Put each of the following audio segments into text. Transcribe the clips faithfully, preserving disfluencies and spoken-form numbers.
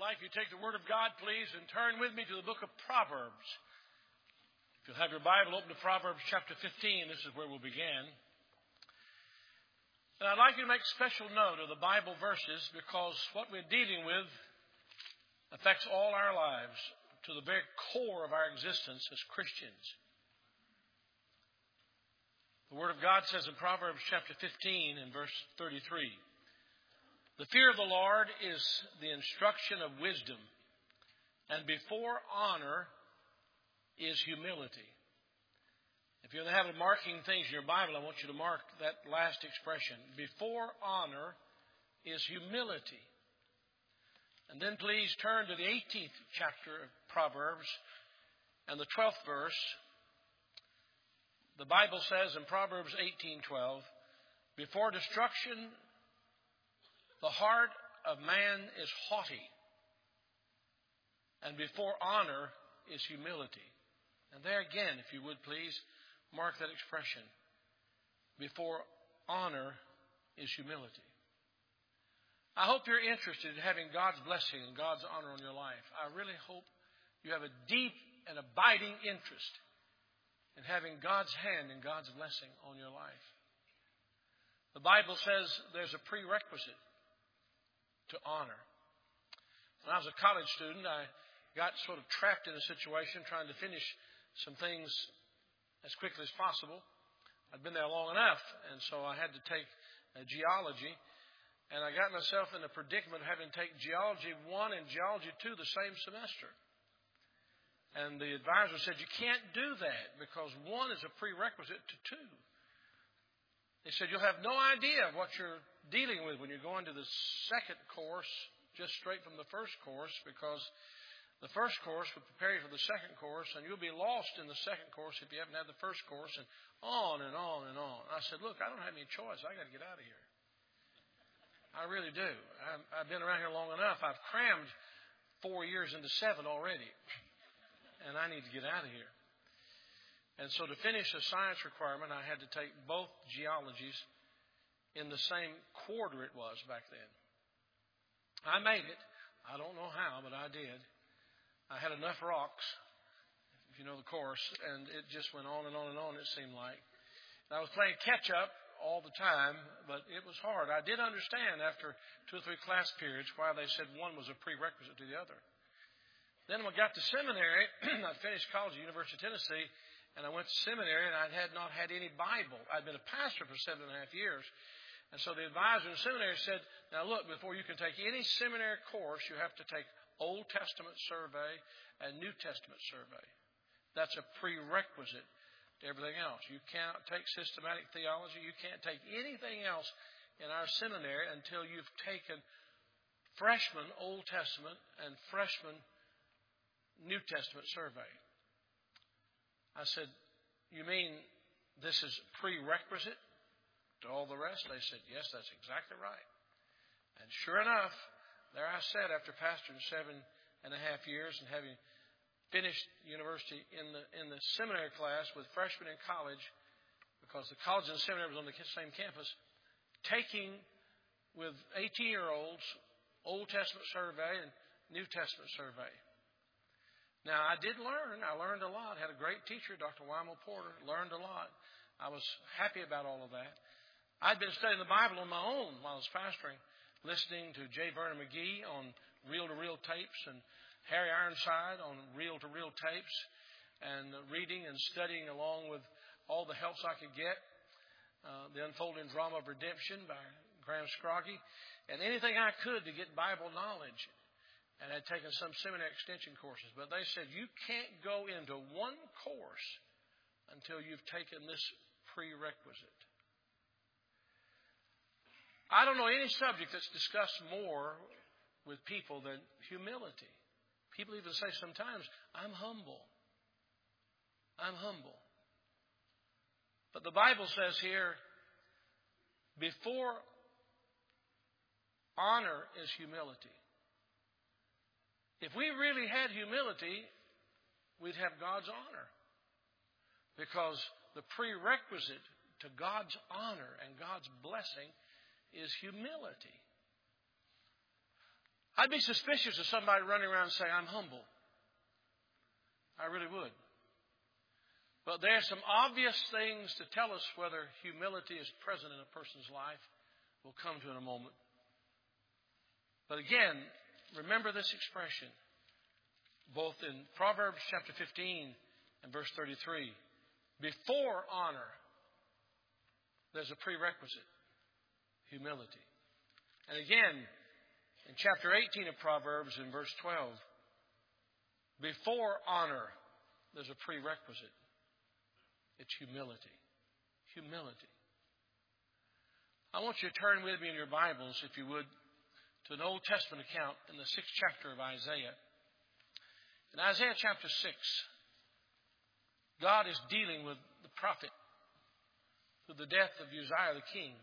like you take the Word of God, please, and turn with me to the book of Proverbs. If you'll have your Bible, open to Proverbs chapter fifteen. This is where we'll begin. And I'd like you to make special note of the Bible verses because what we're dealing with affects all our lives to the very core of our existence as Christians. The Word of God says in Proverbs chapter fifteen and verse thirty-three, "The fear of the Lord is the instruction of wisdom, and before honor is humility." If you're in the habit of marking things in your Bible, I want you to mark that last expression. Before honor is humility. And then please turn to the eighteenth chapter of Proverbs and the twelfth verse. The Bible says in Proverbs eighteen twelve, "Before destruction, the heart of man is haughty, and before honor is humility." And there again, if you would please, mark that expression. Before honor is humility. I hope you're interested in having God's blessing and God's honor on your life. I really hope you have a deep and abiding interest in having God's hand and God's blessing on your life. The Bible says there's a prerequisite to honor. When I was a college student, I got sort of trapped in a situation trying to finish some things as quickly as possible. I'd been there long enough, and so I had to take uh, geology. And I got myself in a predicament of having to take Geology one and Geology two the same semester. And the advisor said, "You can't do that because one is a prerequisite to two." They said, "You'll have no idea of what you're dealing with when you go into the second course just straight from the first course, because the first course would prepare you for the second course, and you'll be lost in the second course if you haven't had the first course," and on and on and on. I said, "Look, I don't have any choice. I got to get out of here. I really do. I've, I've been around here long enough. I've crammed four years into seven already, and I need to get out of here." And so to finish the science requirement, I had to take both geologies in the same quarter it was back then. I made it. I don't know how, but I did. I had enough rocks, if you know the course, and it just went on and on and on, it seemed like. And I was playing catch-up all the time, but it was hard. I did understand after two or three class periods why they said one was a prerequisite to the other. Then when I got to seminary, I finished college at the University of Tennessee, and I went to seminary, and I had not had any Bible. I'd been a pastor for seven and a half years. And so the advisor in the seminary said, "Now look, before you can take any seminary course, you have to take Old Testament survey and New Testament survey. That's a prerequisite to everything else. You cannot take systematic theology. You can't take anything else in our seminary until you've taken freshman Old Testament and freshman New Testament survey." I said, "You mean this is prerequisite to all the rest?" They said, "Yes, that's exactly right." And sure enough, there I sat after pastoring seven and a half years and having finished university in the in the seminary class with freshmen in college, because the college and the seminary was on the same campus, taking with eighteen-year-olds Old Testament survey and New Testament survey. Now, I did learn. I learned a lot. Had a great teacher, Doctor Wymal Porter. Learned a lot. I was happy about all of that. I'd been studying the Bible on my own while I was pastoring, listening to J. Vernon McGee on reel-to-reel tapes and Harry Ironside on reel-to-reel tapes, and reading and studying along with all the helps I could get. Uh, the Unfolding Drama of Redemption by Graham Scroggie, and anything I could to get Bible knowledge. And I'd taken some seminary extension courses. But they said, "You can't go into one course until you've taken this prerequisite." I don't know any subject that's discussed more with people than humility. People even say sometimes, "I'm humble. I'm humble." But the Bible says here, before honor is humility. If we really had humility, we'd have God's honor. Because the prerequisite to God's honor and God's blessing is humility. I'd be suspicious of somebody running around and saying, I'm humble. I really would. But there are some obvious things to tell us whether humility is present in a person's life. We'll come to in a moment. But again, remember this expression, both in Proverbs chapter fifteen and verse thirty-three. Before honor, there's a prerequisite, humility. And again, in chapter eighteen of Proverbs, in verse twelve, before honor, there's a prerequisite. It's humility. Humility. I want you to turn with me in your Bibles, if you would, to an Old Testament account in the sixth chapter of Isaiah. In Isaiah chapter six, God is dealing with the prophet through the death of Uzziah the king.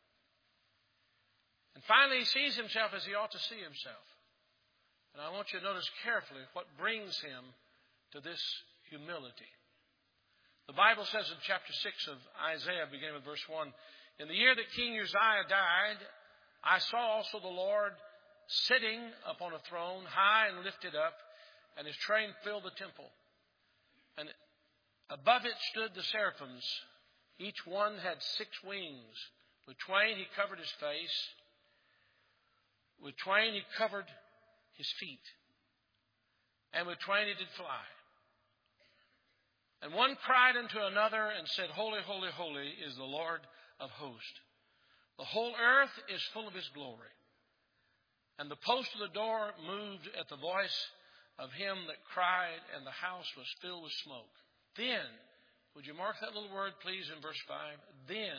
And finally, he sees himself as he ought to see himself. And I want you to notice carefully what brings him to this humility. The Bible says in chapter six of Isaiah, beginning with verse one, in the year that King Uzziah died, I saw also the Lord sitting upon a throne, high and lifted up, and his train filled the temple. And above it stood the seraphims. Each one had six wings. With twain he covered his face. With twain he covered his feet. And with twain he did fly. And one cried unto another and said, Holy, holy, holy is the Lord of hosts. The whole earth is full of his glory. And the post of the door moved at the voice of him that cried, and the house was filled with smoke. Then, would you mark that little word, please, in verse five? Then.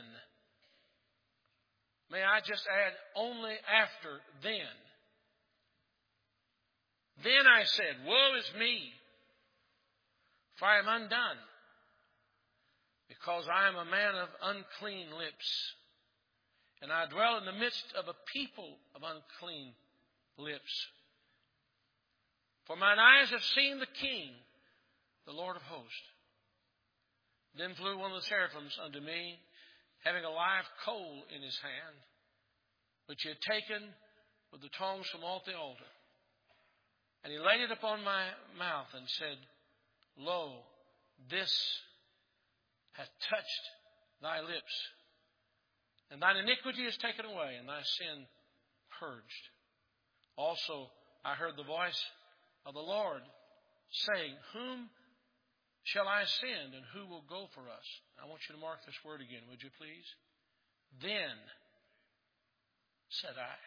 May I just add, only after then. Then I said, Woe is me, for I am undone, because I am a man of unclean lips, and I dwell in the midst of a people of unclean lips. For mine eyes have seen the King, the Lord of hosts. Then flew one of the seraphims unto me, having a live coal in his hand, which he had taken with the tongs from off the altar. And he laid it upon my mouth and said, Lo, this hath touched thy lips, and thine iniquity is taken away, and thy sin purged. Also I heard the voice of the Lord saying, Whom shall I send, and who will go for us? I want you to mark this word again, would you please? Then said I,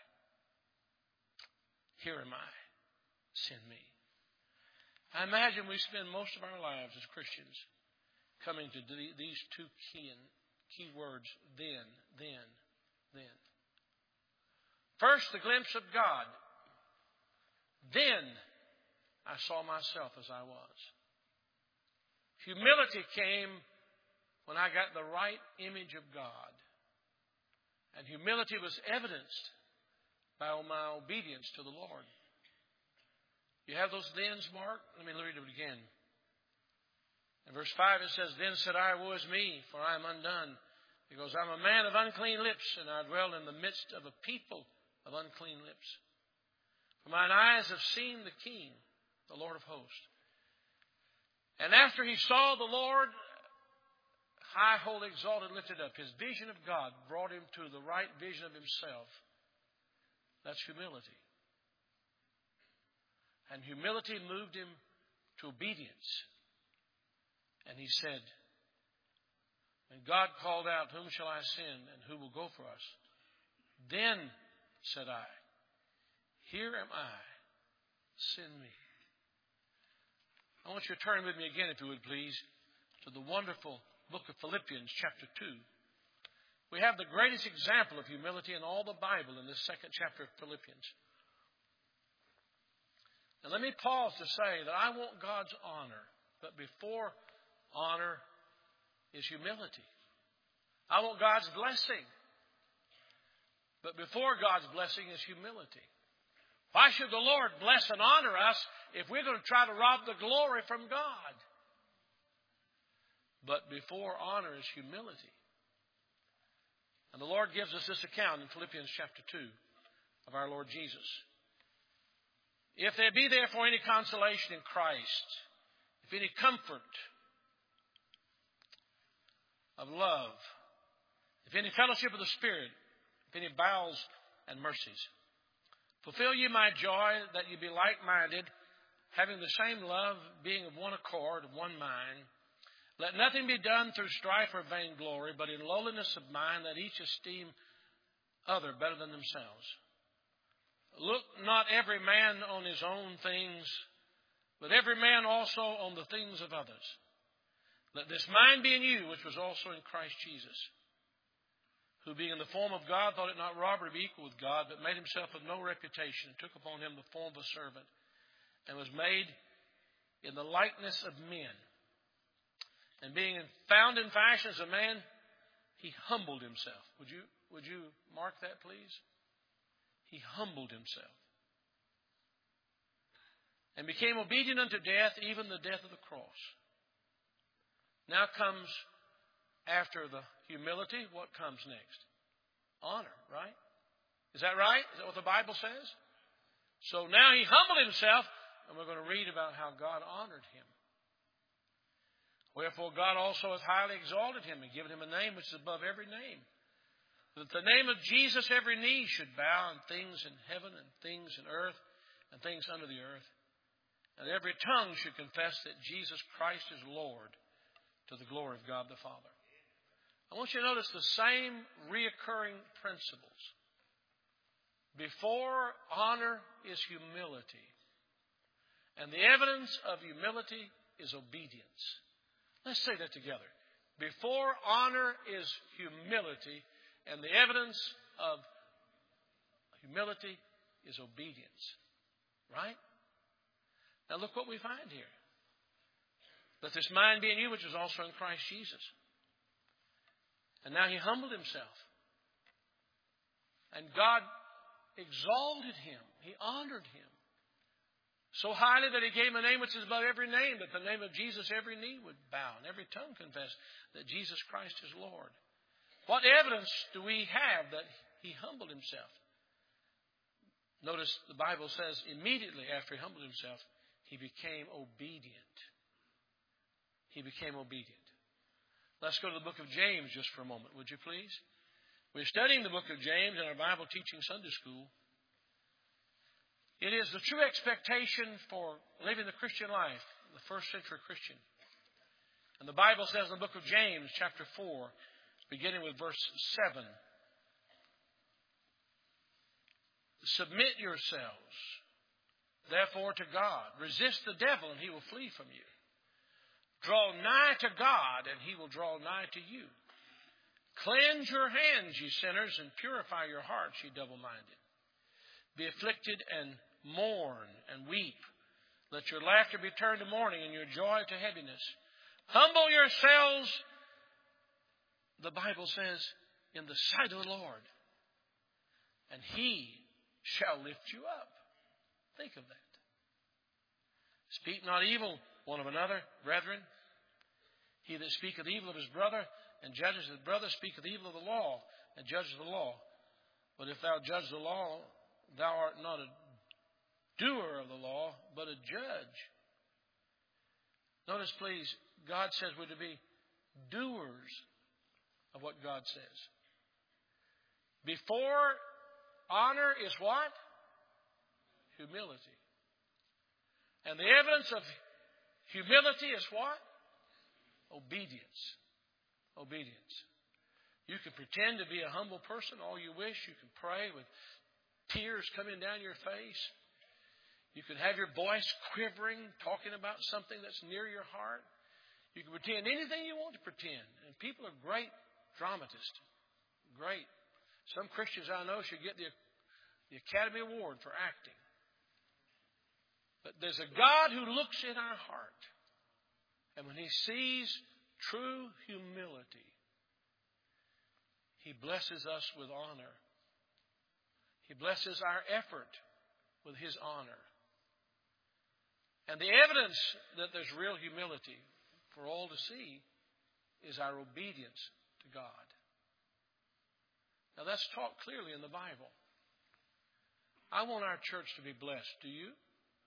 Here am I, send me. I imagine we spend most of our lives as Christians coming to these two key, key words, then, then, then. First, the glimpse of God. Then I saw myself as I was. Humility came when I got the right image of God. And humility was evidenced by my obedience to the Lord. You have those thens marked? Let me read it again. In verse five it says, Then said I, Woe is me, for I am undone, because I am a man of unclean lips, and I dwell in the midst of a people of unclean lips. For mine eyes have seen the King, the Lord of hosts. And after he saw the Lord, high, holy, exalted, lifted up, his vision of God brought him to the right vision of himself. That's humility. And humility moved him to obedience. And he said, and God called out, Whom shall I send, and who will go for us? Then said I, Here am I, send me. I want you to turn with me again, if you would please, to the wonderful book of Philippians, chapter two. We have the greatest example of humility in all the Bible in this second chapter of Philippians. Now let me pause to say that I want God's honor, but before honor is humility. I want God's blessing, but before God's blessing is humility. Why should the Lord bless and honor us if we're going to try to rob the glory from God? But before honor is humility. And the Lord gives us this account in Philippians chapter two of our Lord Jesus. If there be therefore any consolation in Christ, if any comfort of love, if any fellowship of the Spirit, if any bowels and mercies, fulfill ye my joy, that ye be like-minded, having the same love, being of one accord, of one mind. Let nothing be done through strife or vainglory, but in lowliness of mind, let each esteem other better than themselves. Look not every man on his own things, but every man also on the things of others. Let this mind be in you, which was also in Christ Jesus, who being in the form of God thought it not robbery to be equal with God, but made himself of no reputation, and took upon him the form of a servant, and was made in the likeness of men. And being found in fashion as a man, he humbled himself. Would you, would you mark that, please? He humbled himself. And became obedient unto death, even the death of the cross. Now comes, after the humility, what comes next? Honor, right? Is that right? Is that what the Bible says? So now he humbled himself, and we're going to read about how God honored him. Wherefore God also hath highly exalted him and given him a name which is above every name, that the name of Jesus every knee should bow, and things in heaven and things in earth and things under the earth, and every tongue should confess that Jesus Christ is Lord, to the glory of God the Father. I want you to notice the same reoccurring principles. Before honor is humility, and the evidence of humility is obedience. Let's say that together. Before honor is humility, and the evidence of humility is obedience. Right? Now look what we find here. Let this mind be in you, which is also in Christ Jesus. And now he humbled himself. And God exalted him. He honored him. So highly that he gave him a name which is above every name, that the name of Jesus every knee would bow and every tongue confess that Jesus Christ is Lord. What evidence do we have that he humbled himself? Notice the Bible says immediately after he humbled himself, he became obedient. He became obedient. Let's go to the book of James just for a moment, would you please? We're studying the book of James in our Bible teaching Sunday school. It is the true expectation for living the Christian life, the first century Christian. And the Bible says in the book of James, chapter four, beginning with verse seven, submit yourselves, therefore, to God. Resist the devil, and he will flee from you. Draw nigh to God, and he will draw nigh to you. Cleanse your hands, ye sinners, and purify your hearts, ye double-minded. Be afflicted and mourn and weep. Let your laughter be turned to mourning and your joy to heaviness. Humble yourselves, the Bible says, in the sight of the Lord, and he shall lift you up. Think of that. Speak not evil one of another, brethren. He that speaketh evil of his brother and judges his brother speaketh evil of the law and judges the law. But if thou judge the law, thou art not a doer of the law, but a judge. Notice, please, God says we're to be doers of what God says. Before honor is what? Humility. And the evidence of humility is what? Obedience. Obedience. You can pretend to be a humble person all you wish. You can pray with tears coming down your face. You can have your voice quivering, talking about something that's near your heart. You can pretend anything you want to pretend. And people are great dramatists. Great. Some Christians I know should get the, the Academy Award for acting. But there's a God who looks in our heart. And when he sees true humility, he blesses us with honor. He blesses our effort with his honor. And the evidence that there's real humility for all to see is our obedience to God. Now that's taught clearly in the Bible. I want our church to be blessed. Do you?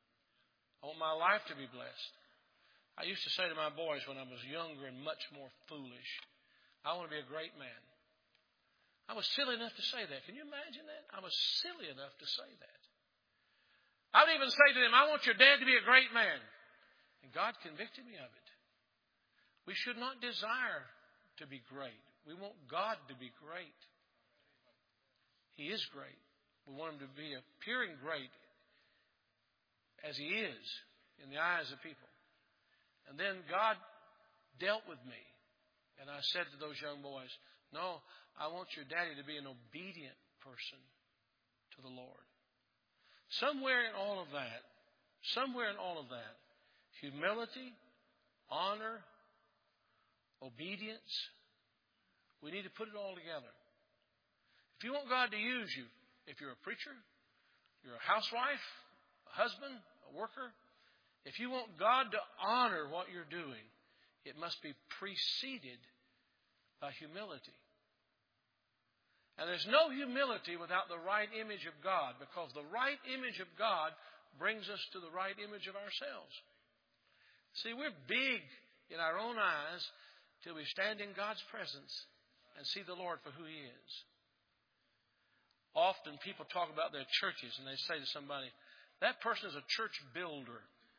I want my life to be blessed. I used to say to my boys when I was younger and much more foolish, I want to be a great man. I was silly enough to say that. Can you imagine that? I was silly enough to say that. I would even say to them, I want your dad to be a great man. And God convicted me of it. We should not desire to be great. We want God to be great. He is great. We want Him to be appearing great as He is in the eyes of people. And then God dealt with me. And I said to those young boys, no, I want your daddy to be an obedient person to the Lord. Somewhere in all of that, somewhere in all of that, humility, honor, obedience, we need to put it all together. If you want God to use you, if you're a preacher, you're a housewife, a husband, a worker, if you want God to honor what you're doing, it must be preceded by humility. And there's no humility without the right image of God, because the right image of God brings us to the right image of ourselves. See, we're big in our own eyes till we stand in God's presence and see the Lord for who He is. Often people talk about their churches and they say to somebody, that person is a church builder.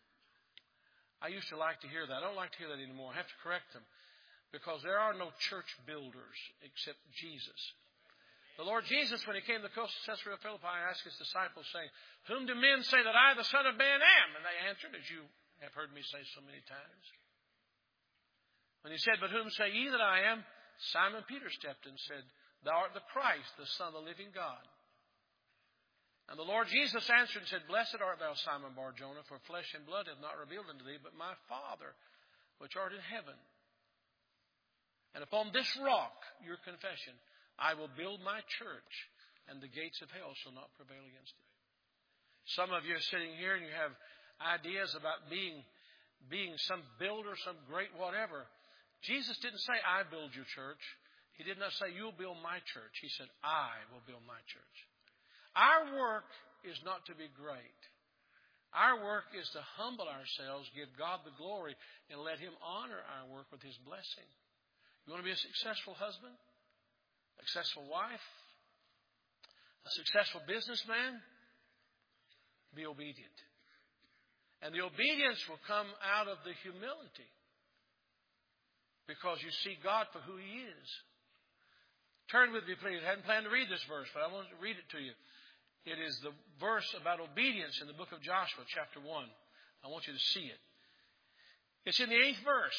I used to like to hear that. I don't like to hear that anymore. I have to correct them, because there are no church builders except Jesus. The Lord Jesus, when He came to the coast of Caesarea Philippi, asked His disciples, saying, whom do men say that I, the Son of Man, am? And they answered, as you have heard me say so many times. When He said, but whom say ye that I am? Simon Peter stepped in and said, thou art the Christ, the Son of the living God. And the Lord Jesus answered and said, blessed art thou, Simon Bar-Jonah, for flesh and blood hath not revealed unto thee, but my Father, which art in heaven. And upon this rock, your confession, I will build my church, and the gates of hell shall not prevail against it. Some of you are sitting here and you have ideas about being, being some builder, some great whatever. Jesus didn't say, I build your church. He did not say, you'll build my church. He said, I will build my church. Our work is not to be great. Our work is to humble ourselves, give God the glory, and let Him honor our work with His blessing. You want to be a successful husband? A successful wife? A successful businessman? Be obedient. And the obedience will come out of the humility, because you see God for who He is. Turn with me, please. I hadn't planned to read this verse, but I want to read it to you. It is the verse about obedience in the book of Joshua, chapter one. I want you to see it. It's in the eighth verse.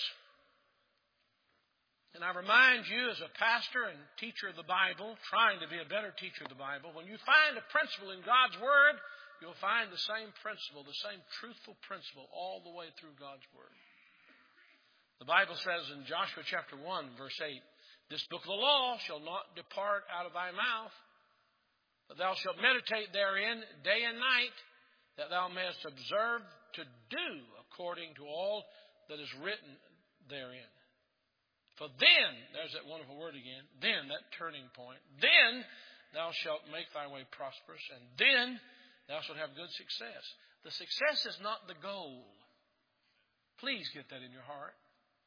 And I remind you, as a pastor and teacher of the Bible, trying to be a better teacher of the Bible, when you find a principle in God's Word, you'll find the same principle, the same truthful principle all the way through God's Word. The Bible says in Joshua chapter one, verse eight, this book of the law shall not depart out of thy mouth, but thou shalt meditate therein day and night, that thou mayest observe to do according to all that is written therein. For then, there's that wonderful word again, then, that turning point, then thou shalt make thy way prosperous, and then thou shalt have good success. The success is not the goal. Please get that in your heart.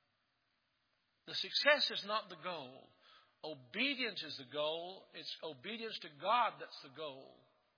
The success is not the goal. Obedience is the goal. It's obedience to God that's the goal.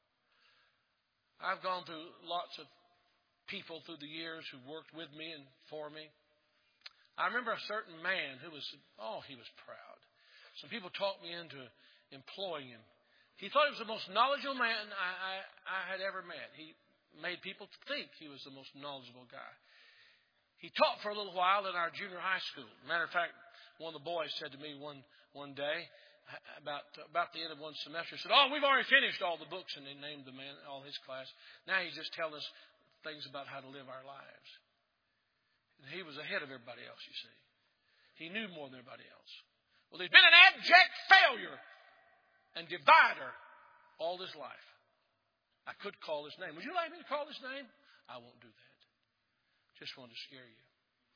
I've gone through lots of people through the years who worked with me and for me. I remember a certain man who was, oh, he was proud. Some people talked me into employing him. He thought he was the most knowledgeable man I, I, I had ever met. He made people think he was the most knowledgeable guy. He taught for a little while in our junior high school. Matter of fact, one of the boys said to me one one day, about about the end of one semester, he said, oh, we've already finished all the books, and they named the man, all his class. Now he's just telling us things about how to live our lives. And he was ahead of everybody else, you see. He knew more than everybody else. Well, he's been an abject failure and divider all his life. I could call his name. Would you like me to call his name? I won't do that. Just wanted to scare you.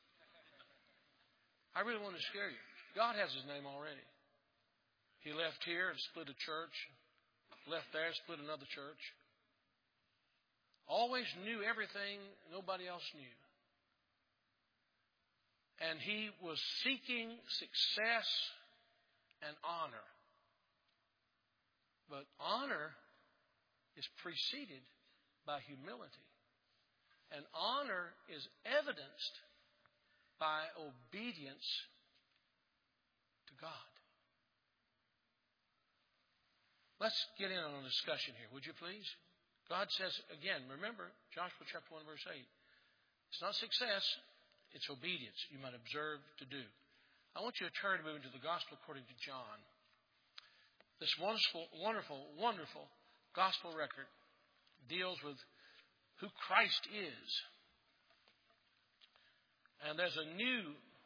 I really wanted to scare you. God has his name already. He left here and split a church. Left there and split another church. always knew everything nobody else knew. And he was seeking success and honor. But honor is preceded by humility. And honor is evidenced by obedience to God. Let's get in on a discussion here, would you please? God says, again, remember, Joshua chapter one, verse eight. It's not success, it's obedience you might observe to do. I want you to turn to move into the Gospel according to John. This wonderful, wonderful, wonderful Gospel record deals with who Christ is. And there's a new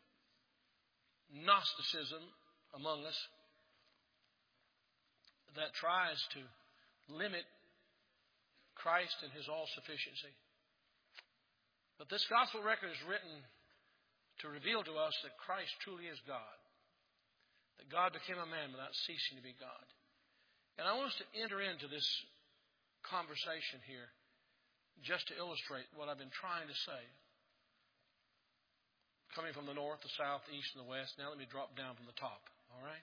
Gnosticism among us that tries to limit Christ and His all-sufficiency. But this Gospel record is written to reveal to us that Christ truly is God. That God became a man without ceasing to be God. And I want us to enter into this conversation here just to illustrate what I've been trying to say. Coming from the north, the south, the east, and the west. Now let me drop down from the top. All right?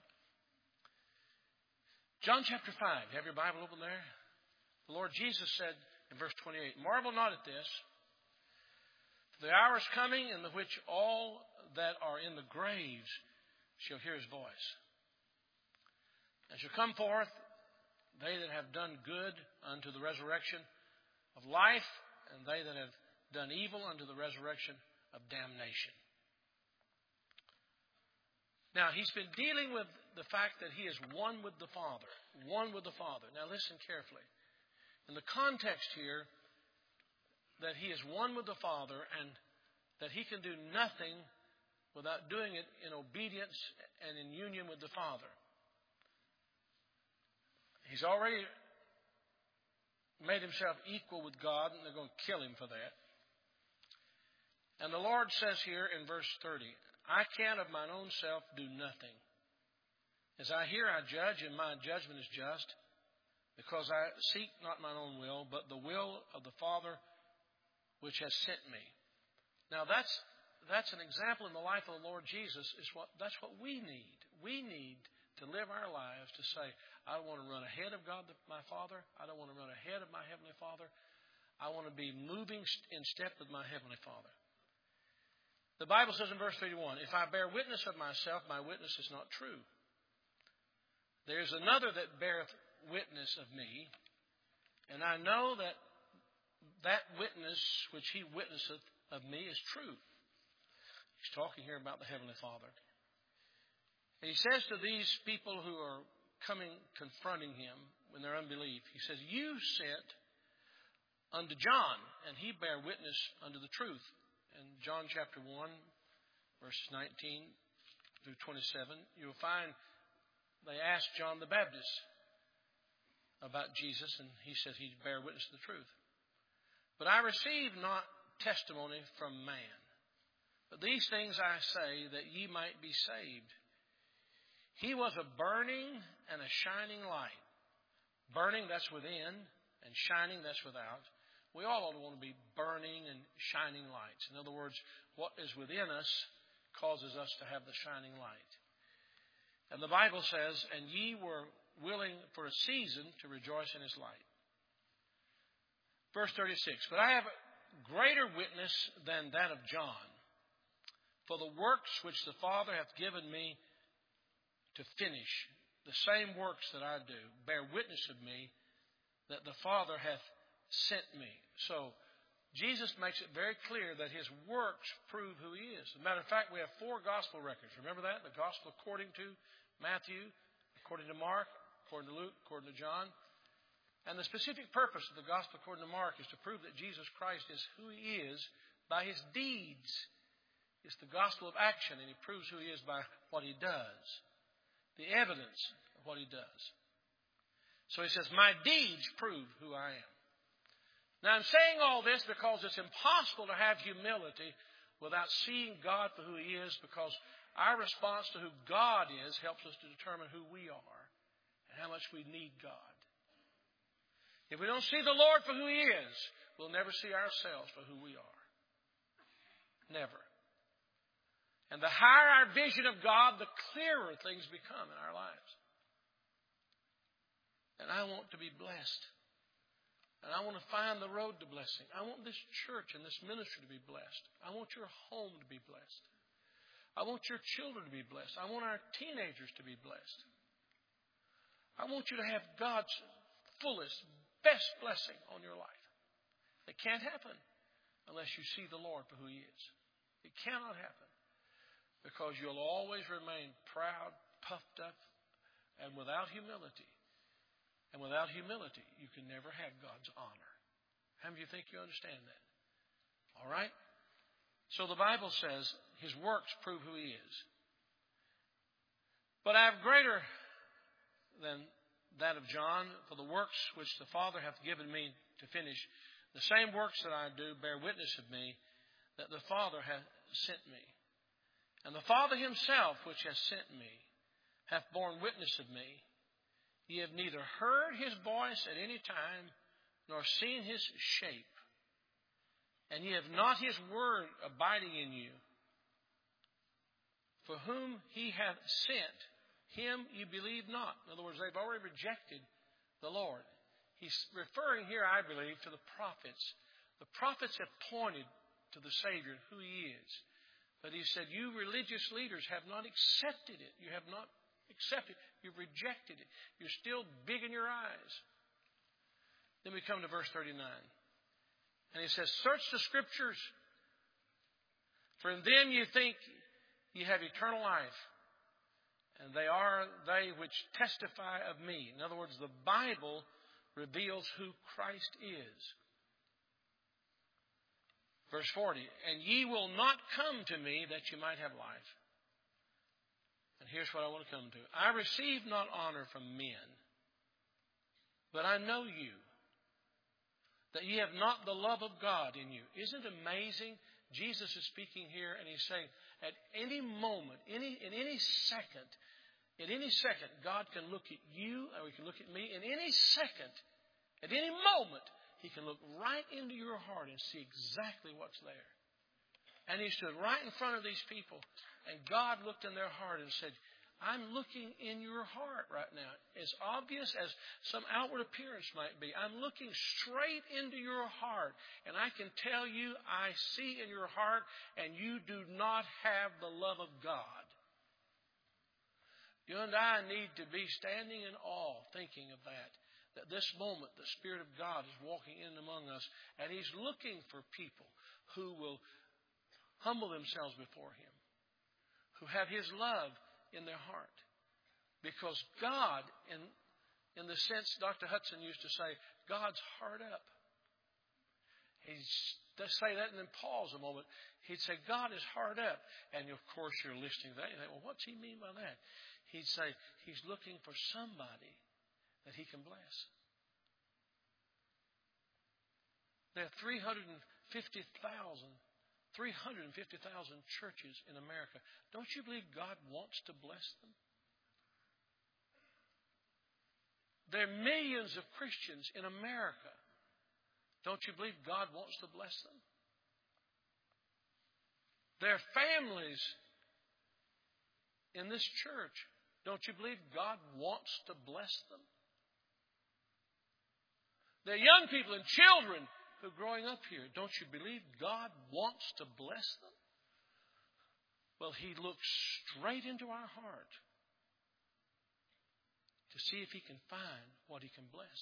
John chapter five. You have your Bible open there? The Lord Jesus said in verse twenty-eight, "Marvel not at this. The hour is coming in the which all that are in the graves shall hear His voice. And shall come forth they that have done good unto the resurrection of life, and they that have done evil unto the resurrection of damnation." Now, He's been dealing with the fact that He is one with the Father. One with the Father. Now, listen carefully. In the context here, that He is one with the Father and that He can do nothing without doing it in obedience and in union with the Father. He's already made Himself equal with God, and they're going to kill Him for that. And the Lord says here in verse thirty, "I can of mine own self do nothing. As I hear, I judge, and my judgment is just, because I seek not mine own will, but the will of the Father which has sent me." Now that's that's an example in the life of the Lord Jesus. Is what that's what we need. We need to live our lives to say, I don't want to run ahead of God, my Father. I don't want to run ahead of my Heavenly Father. I want to be moving in step with my Heavenly Father. The Bible says in verse thirty-one, "If I bear witness of myself, my witness is not true. There is another that beareth witness of me, and I know that that witness which he witnesseth of me is true." He's talking here about the Heavenly Father. And he says to these people who are coming, confronting him in their unbelief, he says, "You sent unto John, and he bare witness unto the truth." In John chapter one, verses nineteen through twenty-seven, you'll find they asked John the Baptist about Jesus, and he said he'd bear witness to the truth. "But I receive not testimony from man. But these things I say, that ye might be saved. He was a burning and a shining light." Burning, that's within, and shining, that's without. We all ought to want to be burning and shining lights. In other words, what is within us causes us to have the shining light. And the Bible says, "And ye were willing for a season to rejoice in His light." Verse thirty-six, "But I have greater witness than that of John. For the works which the Father hath given me to finish, the same works that I do, bear witness of me that the Father hath sent me." So, Jesus makes it very clear that His works prove who He is. As a matter of fact, we have four gospel records. Remember that? The gospel according to Matthew, according to Mark, according to Luke, according to John. And the specific purpose of the gospel according to Mark is to prove that Jesus Christ is who He is by His deeds. It's the gospel of action, and He proves who He is by what He does. The evidence of what He does. So He says, "My deeds prove who I am." Now, I'm saying all this because it's impossible to have humility without seeing God for who He is, because our response to who God is helps us to determine who we are and how much we need God. If we don't see the Lord for who He is, we'll never see ourselves for who we are. Never. And the higher our vision of God, the clearer things become in our lives. And I want to be blessed. And I want to find the road to blessing. I want this church and this ministry to be blessed. I want your home to be blessed. I want your children to be blessed. I want our teenagers to be blessed. I want you to have God's fullest, best blessing on your life. It can't happen unless you see the Lord for who He is. It cannot happen. Because you'll always remain proud, puffed up, and without humility. And without humility, you can never have God's honor. How many of you think you understand that? All right? So the Bible says His works prove who He is. But I have greater than that of John, for the works which the Father hath given me to finish, the same works that I do bear witness of me, that the Father hath sent me. And the Father Himself, which hath sent me, hath borne witness of me. Ye have neither heard His voice at any time, nor seen His shape. And ye have not His word abiding in you. For whom He hath sent, Him ye believe not. In other words, they've already rejected the Lord. He's referring here, I believe, to the prophets. The prophets have pointed to the Savior, who He is. But He said, you religious leaders have not accepted it. You have not accepted it. You've rejected it. You're still big in your eyes. Then we come to verse thirty-nine. And He says, search the Scriptures, for in them you think you have eternal life. And they are they which testify of me. In other words, the Bible reveals who Christ is. Verse forty, and ye will not come to me that you might have life. And here's what I want to come to. I receive not honor from men, but I know you, that ye have not the love of God in you. Isn't it amazing? Jesus is speaking here and He's saying, at any moment, any in any second, in any second, God can look at you or He can look at me. In any second, at any moment, He can look right into your heart and see exactly what's there. And He stood right in front of these people, and God looked in their heart and said, I'm looking in your heart right now. As obvious as some outward appearance might be, I'm looking straight into your heart. And I can tell you, I see in your heart, and you do not have the love of God. You and I need to be standing in awe, thinking of that. That this moment, the Spirit of God is walking in among us, and He's looking for people who will humble themselves before Him, who have His love in their heart. Because God, in, in the sense Doctor Hudson used to say, God's hard up. He'd say that and then pause a moment. He'd say, God is hard up. And of course you're listening to that. You think, well, what's He mean by that? He'd say, He's looking for somebody that He can bless. There are three hundred fifty thousand three hundred fifty thousand churches in America. Don't you believe God wants to bless them? There are millions of Christians in America. Don't you believe God wants to bless them? There are families in this church. Don't you believe God wants to bless them? There are young people and children who are growing up here. Don't you believe God wants to bless them? Well, He looks straight into our heart to see if He can find what He can bless.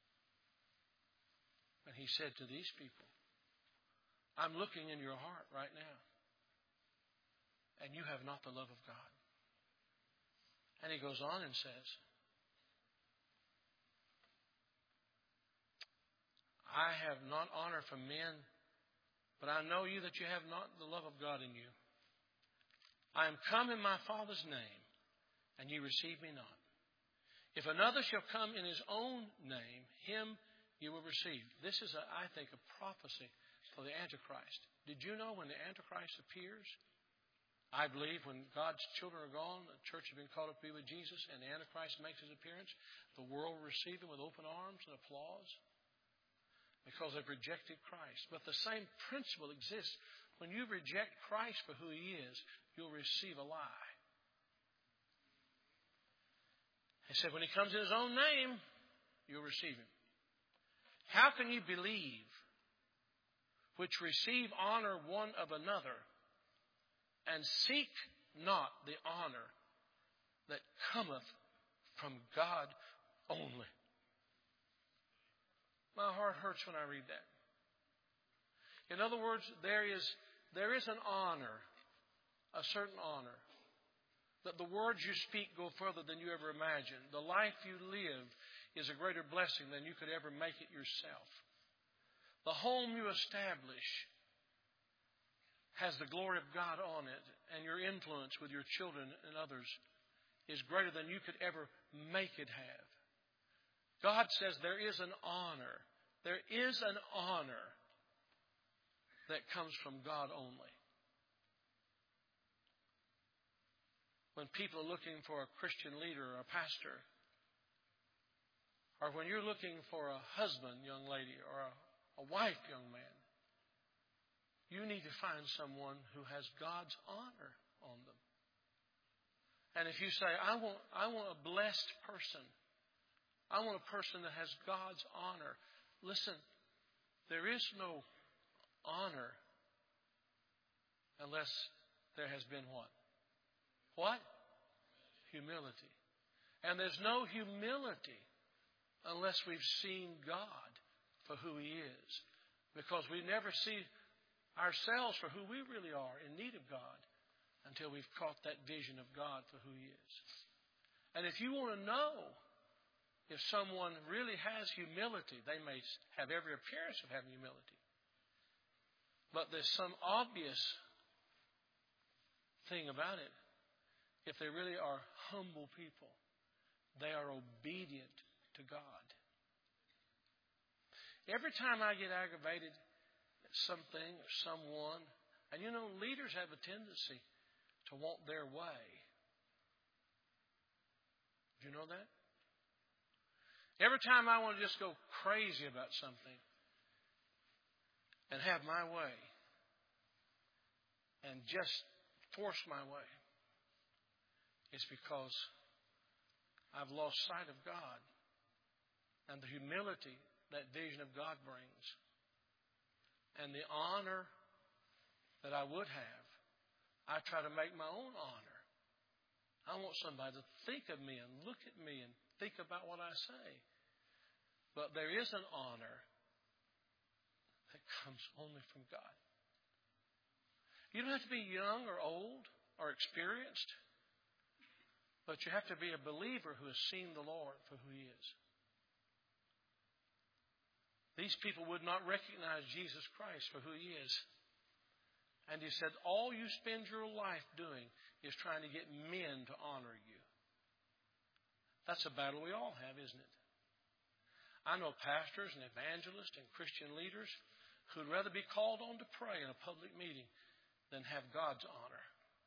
And He said to these people, I'm looking in your heart right now, and you have not the love of God. And He goes on and says, I have not honor from men, but I know you that you have not the love of God in you. I am come in my Father's name, and ye receive me not. If another shall come in his own name, him you will receive. This is, a, I think, a prophecy for the Antichrist. Did you know when the Antichrist appears? I believe when God's children are gone, the church has been called up to be with Jesus, and the Antichrist makes his appearance, the world will receive him with open arms and applause. because they've rejected Christ. But the same principle exists. When you reject Christ for who He is, you'll receive a lie. He said when He comes in His own name, you'll receive Him. How can you believe which receive honor one of another and seek not the honor that cometh from God only? My heart hurts when I read that. In other words, there is, there is an honor, a certain honor, that the words you speak go further than you ever imagined. The life you live is a greater blessing than you could ever make it yourself. The home you establish has the glory of God on it, and your influence with your children and others is greater than you could ever make it have. God says there is an honor. There is an honor that comes from God only. When people are looking for a Christian leader or a pastor, or when you're looking for a husband, young lady, or a, a wife, young man, you need to find someone who has God's honor on them. And if you say, I want, I want a blessed person, I want a person that has God's honor. Listen, there is no honor unless there has been what? What? Humility. And there's no humility unless we've seen God for who He is. Because we never see ourselves for who we really are in need of God until we've caught that vision of God for who He is. And if you want to know if someone really has humility, they may have every appearance of having humility, but there's some obvious thing about it. If they really are humble people, they are obedient to God. Every time I get aggravated at something or someone, and you know, leaders have a tendency to want their way. Do you know that? Every time I want to just go crazy about something and have my way and just force my way, it's because I've lost sight of God and the humility that vision of God brings and the honor that I would have. I try to make my own honor. I want somebody to think of me and look at me and think about what I say. But there is an honor that comes only from God. You don't have to be young or old or experienced, but you have to be a believer who has seen the Lord for who He is. These people would not recognize Jesus Christ for who He is. And He said, all you spend your life doing is trying to get men to honor you. That's a battle we all have, isn't it? I know pastors and evangelists and Christian leaders who'd rather be called on to pray in a public meeting than have God's honor.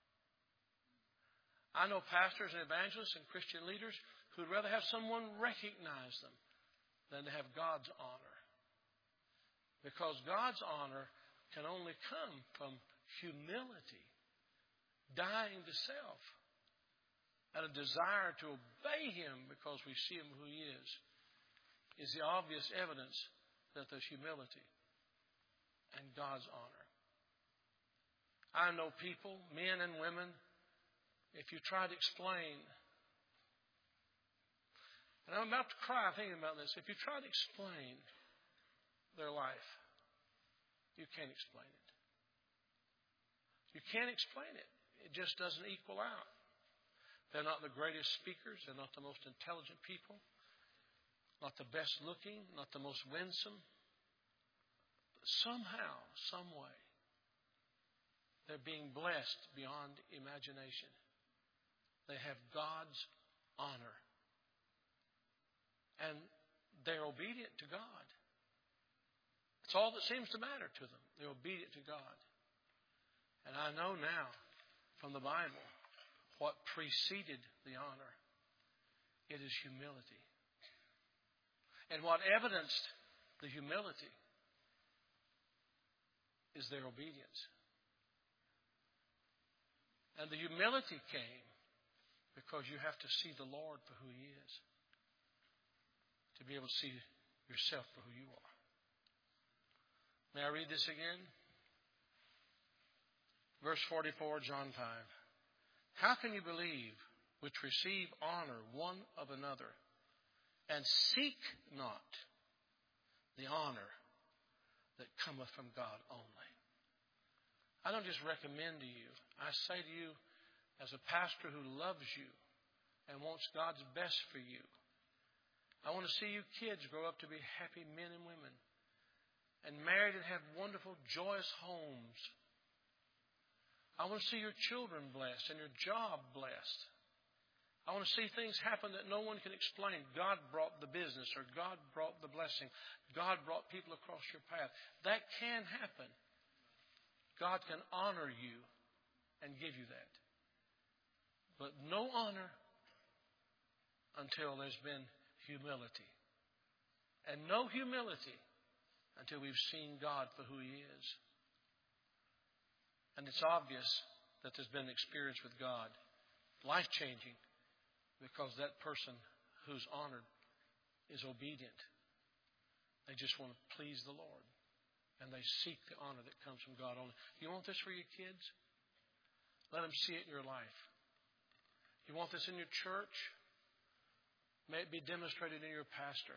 I know pastors and evangelists and Christian leaders who'd rather have someone recognize them than to have God's honor. Because God's honor can only come from humility, dying to self, and a desire to obey Him because we see Him who He is, is the obvious evidence that there's humility and God's honor. I know people, men and women, if you try to explain, and I'm about to cry thinking about this, if you try to explain their life, you can't explain it. You can't explain it. It just doesn't equal out. They're not the greatest speakers. They're not the most intelligent people. Not the best looking. Not the most winsome. But somehow, some way, they're being blessed beyond imagination. They have God's honor. And they're obedient to God. It's all that seems to matter to them. They're obedient to God. And I know now from the Bible what preceded the honor. It is humility. And what evidenced the humility is their obedience. And the humility came because you have to see the Lord for who He is, to be able to see yourself for who you are. May I read this again? Verse forty-four, John five. How can you believe which receive honor one of another, and seek not the honor that cometh from God only? I don't just recommend to you. I say to you, as a pastor who loves you and wants God's best for you, I want to see you kids grow up to be happy men and women, and married and have wonderful, joyous homes. I want to see your children blessed and your job blessed. I want to see things happen that no one can explain. God brought the business, or God brought the blessing. God brought people across your path. That can happen. God can honor you and give you that. But no honor until there's been humility. And no humility until we've seen God for who He is. And it's obvious that there's been an experience with God, life-changing, because that person who's honored is obedient. They just want to please the Lord. And they seek the honor that comes from God only. You want this for your kids? Let them see it in your life. You want this in your church? May it be demonstrated in your pastor.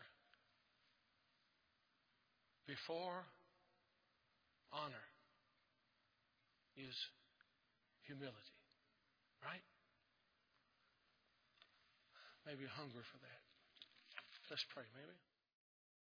Before honor is humility. Right? Maybe hunger for that. Let's pray, maybe.